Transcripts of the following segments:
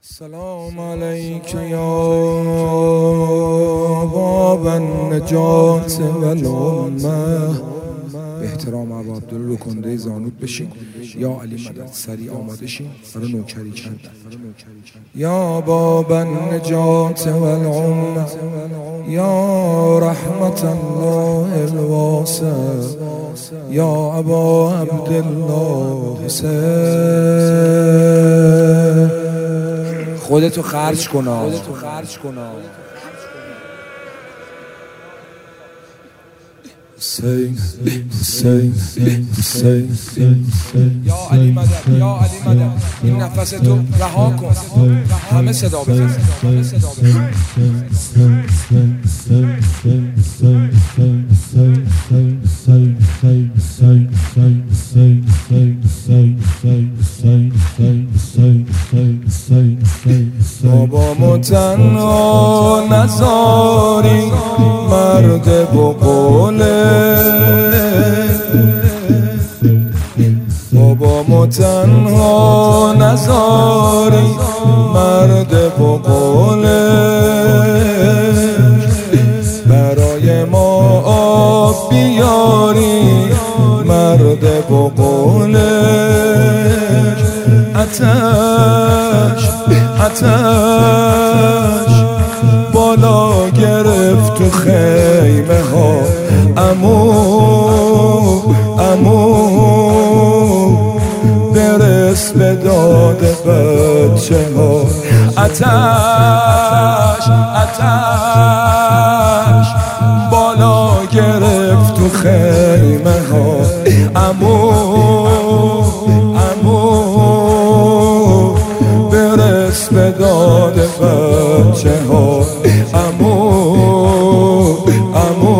سلام علیک یا باب النجات والامه. به احترام ابا عبدالله لکنده زانود بشین. یا علی مدد سریع آماده شین برای نوکری کردن. یا باب النجات والامه یا رحمت الله الواسع یا ابا عبدالله حسین. خودتو خرج کنا. حسین حسین حسین یا علی مدد یا علی مدد. این نفستو رها کن. همه صدا بزن. بابا متنها نزاری مرد بقوله. بابا متنها نزاری مرد بقوله. برای ما آب بیاری مرد بقوله. آتش آتش بالا گرفت تو خیمه ها. عمو عمو برس به داد بچه ها. آتش آتش بالا گرفت تو خیمه ها. عمو عمو برس به داد بچه ها. عمو عمو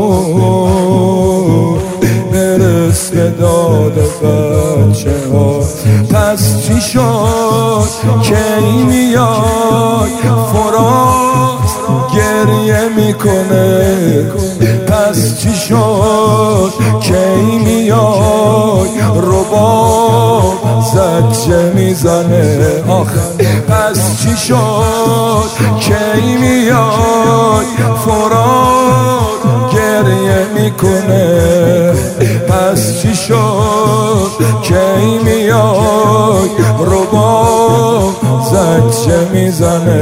برس به داد بچه ها. پس چی شد کی میای فرات گریه میکنه. پس چی شد کی میای رباب زجه میزنه. پس چی شد کی میای فرات گریه میکنه. پس چی شد کی میای رباب زجه میزنه.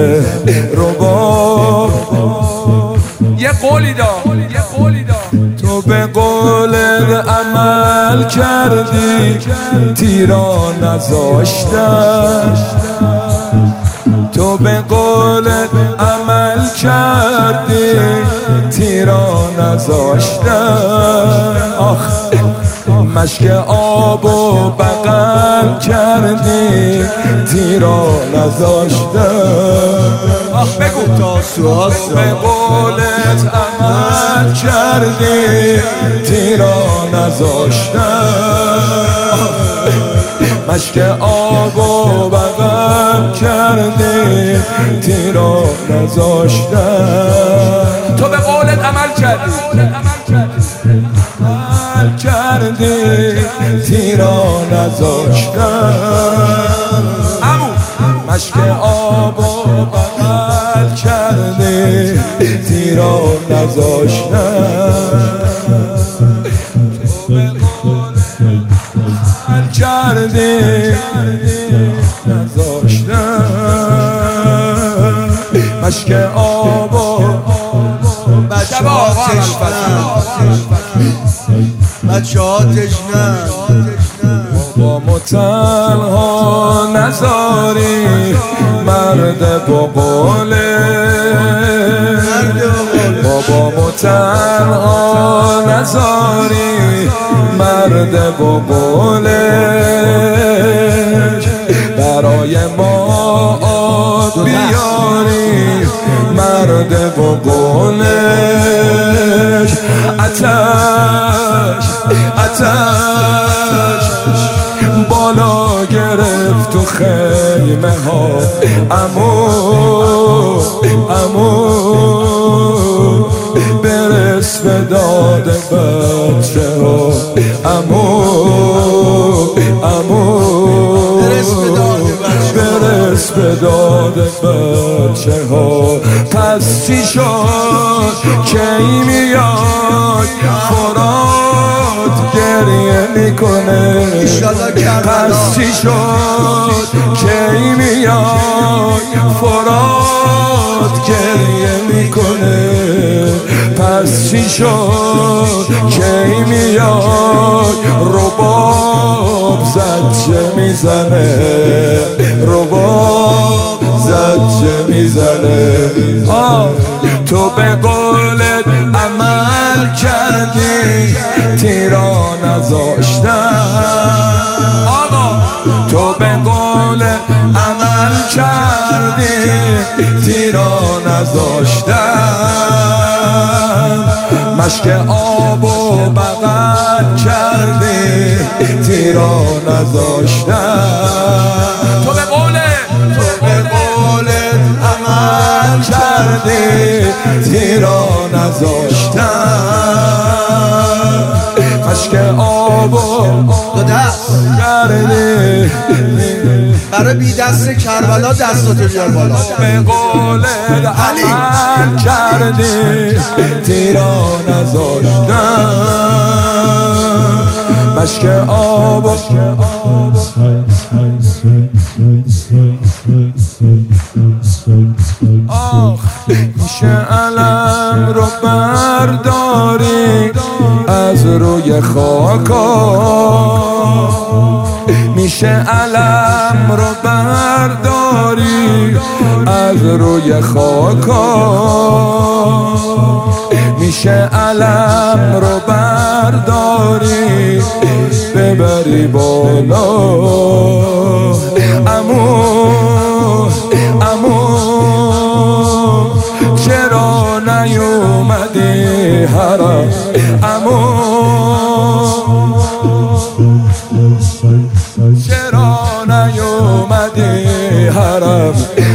رباب یه قولی دار تو به قولت عمل کردی تیرا نذاشتن. تو به قولت عمل کردی تیرا نذاشتن. مشک آب و بغل کردی تیرا نذاشتن. بگو تا سواسا به قولت عمل کردی تیرا نذاشتن. مشک آب و بغل کردی تیرا نذاشتن. تو به قولت عمل کردی کردی تیرا نذاشتن. مشک آب و بغل کردی تیرا نذاشتن. کردی نذاشتن. مشک آب و بچه ها تشنن. بابا متنها نزاری مرد بقوله. بابا متنها نزاری مرد بقوله. برای ما آب بیاری مرد بقوله. آتش آتش بالا گرفت تو خیمه ها. عمو عمو برس به داد بچه ها. عمو عمو برس دست به داد بچه ها. پس چی شد کی میاد فرات گریه میکنه؟ پس چی شد کی میاد فرات گریه میکنه؟ پس چی شد کی میاد رباب زجه میزنه؟ رباب زجه میزنه. تو به قولت عمل کردی تیرا نذاشتن. تو به قول عمل کردی تیرا نذاشتن. مشک آب و بغل کردی تیرا نذاشتن. تو به قول عمل کردی تیرا نذاشتن. مشک آب و دست کردی برای بی دست کربلا دستاتو بیار بالا. به قول عمل کردی تیرا نذاشتن. مشک آب میشه علم رو برداری از روی خاکا. میشه علم رو برداری از روی خاکا. میشه علم رو برداری ببری بالا. چرا نیومدی حرم؟ چرا نیومدی حرم؟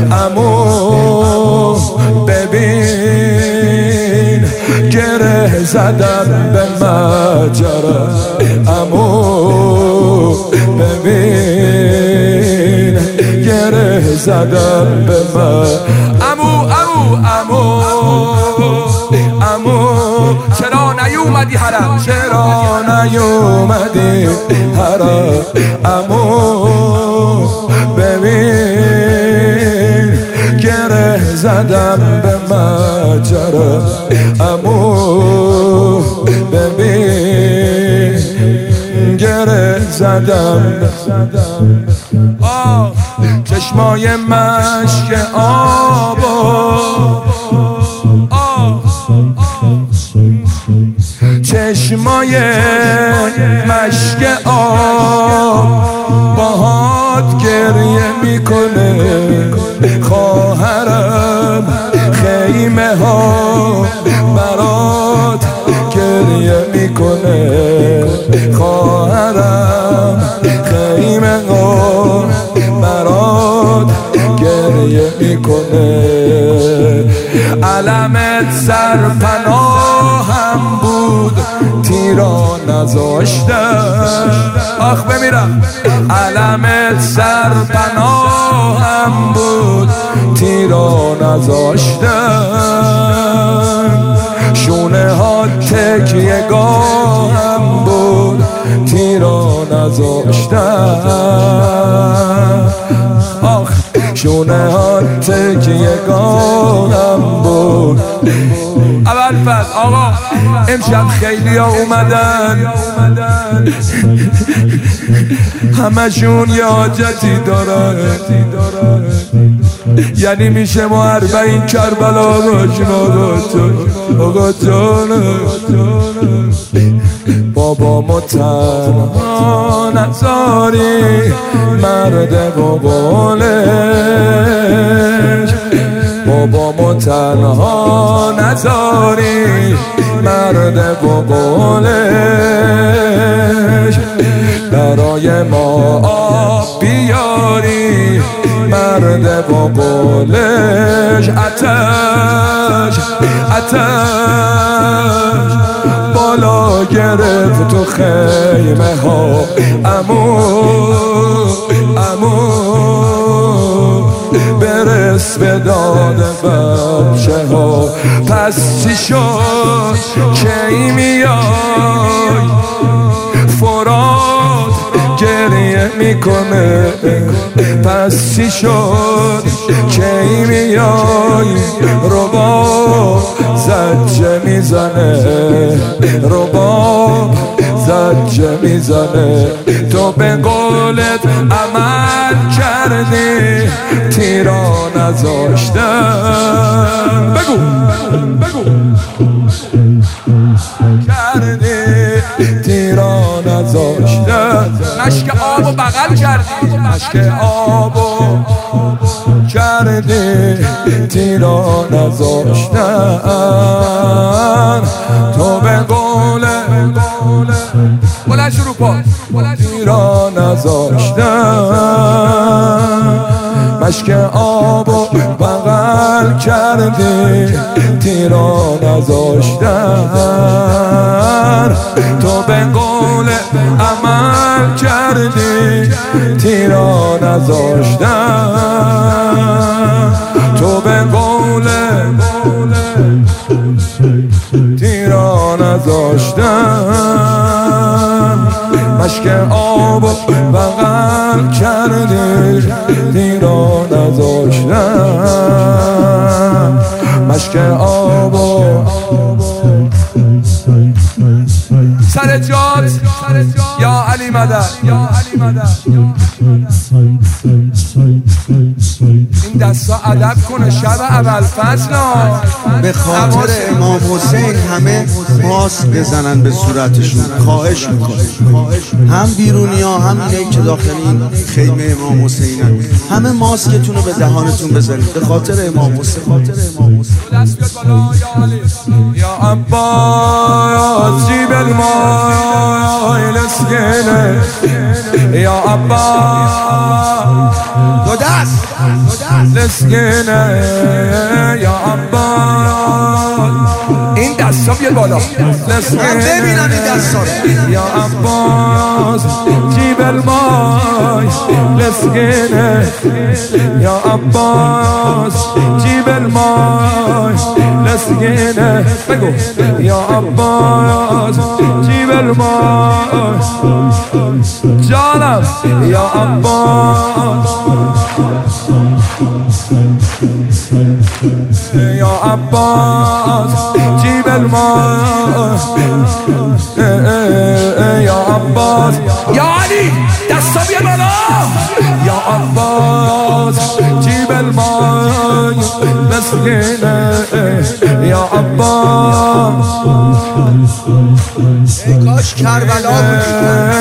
ببین گره زدم به مجرم. ببین گره زدم به چرا نیومدی حرم؟ چرا نیومدی حرم؟ ببین گره زدم به مجرم. ببین گره زدم. چشمای مشک آبا، چشمای مشک آب باهات گریه میکنه. خواهرم خیمه ها برات گریه میکنه. خواهرم خیمه ها برات گریه میکنه. علمت سرپناهم بود تیرا نذاشتن. آخ بمیرم. علمت سرپناهم بود تیرا نذاشتن. شونه ها تکیه گاهم بود تیرا نذاشتن. آخ شونه ها تکیه گاهم بود. اول فصل آقا امشب خیلی ها اومدن، همشون یه حاجتی دارن. یعنی میشه ما 40 کربلا روشنا داشت. آقا جانم بابامو تنها نذاری مرد با قولش. بابامو تنها نذاری مرد با قولش. برای ما آب بیاری مرد با قولش. آتش بالا گرفت تو خیمه ها. دست به داد بچه ها. پس چی شد کی میای فرات گریه میکنه؟ پس چی شد کی میای رباب زجه میزنه؟ رباب زجه میزنه. تو به قولت عمل کردی تیرا نذاشتم. بگو کردی تیرا نذاشتم. مشک آبو بغل کردی، مشک آبو کردی تیرا نذاشتن. تو به قول بلند شروع کن تیرا نذاشتن. مشک آبو بغل کردی تیرا نذاشتن. تو به قول عمل کردی تیرا نذاشتن. تو به قول تیرا نذاشتن. مشک آب بغل کردی تیرا نذاشتن. مشک آب سر جات یا علی مدد. این دستا ادب کنه شب اول فصل. به خاطر امام حسین همه ماسک بزنن به صورتشون، خواهش میکنه. هم بیرونی ها هم اینه که داخل این خیمه امام حسینن، همه ماسکتون رو به دهانتون بزنید به خاطر امام حسین. دست بیاد بالا یا علی یا عباس جیب المای لسگنه. یا عباس دو دست لسگنه. یا عباس این دستا بیاد بالا لسگنه. ببینم این دستا رو. یا عباس جیب المای لسگنه. یا عباس جیب المای لسگنه. بگو یا عباس جیب المای جانم. یا عباس یا عباس جیب المای. یا عباس یا علی دستا بیا بالا. یا عباس جیب المای لسگنه. یا عباس ای کاش کربلا بودی.